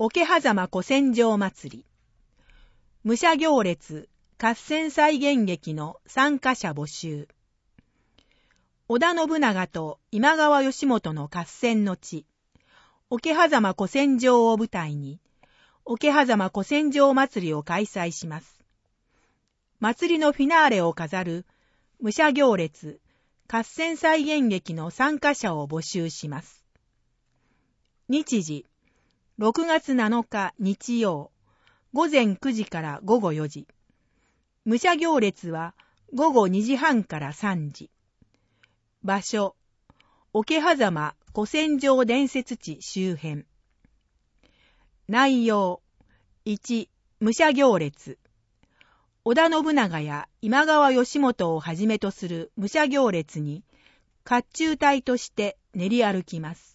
桶狭間古戦場祭り。武者行列合戦再現劇の参加者募集。織田信長と今川義元の合戦の地、桶狭間古戦場を舞台に、桶狭間古戦場祭りを開催します。祭りのフィナーレを飾る武者行列合戦再現劇の参加者を募集します。日時、6月7日日曜、午前9時から午後4時。武者行列は午後2時半から3時。場所、桶狭間古戦場伝説地周辺。内容、1、武者行列。織田信長や今川義元をはじめとする武者行列に、甲冑隊として練り歩きます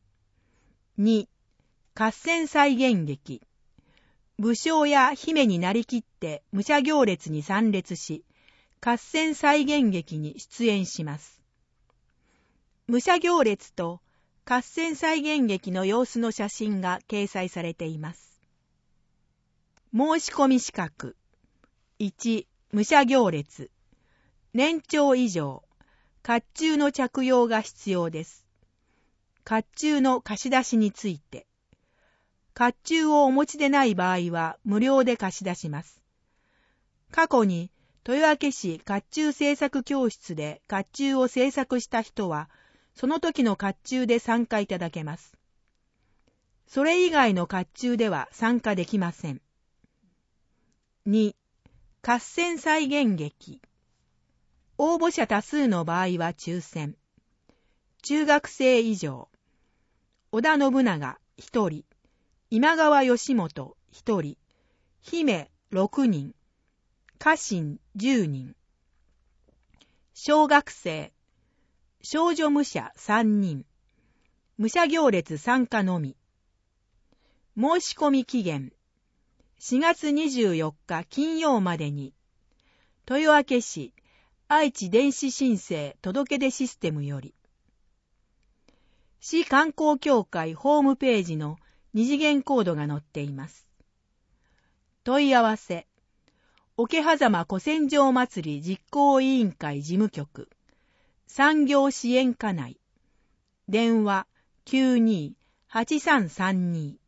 。2、合戦再現劇。武将や姫になりきって武者行列に参列し、合戦再現劇に出演します。武者行列と合戦再現劇の様子の写真が掲載されています。申し込み資格。1、武者行列。年長以上、甲冑の着用が必要です。甲冑の貸し出しについて。甲冑をお持ちでない場合は無料で貸し出します。過去に豊明市甲冑製作教室で甲冑を製作した人は、その時の甲冑で参加いただけます。それ以外の甲冑では参加できません。2、合戦再現劇。応募者多数の場合は抽選。中学生以上。織田信長1人。今川義元1人。姫6人。家臣10人。小学生。少女武者3人。武者行列参加のみ。申し込み期限。4月24日金曜までに、豊明市愛知電子申請届出システムより、市観光協会ホームページの二次元コードが載っています。問い合わせ、桶狭間古戦場祭り実行委員会事務局、産業支援課内、電話 92-8332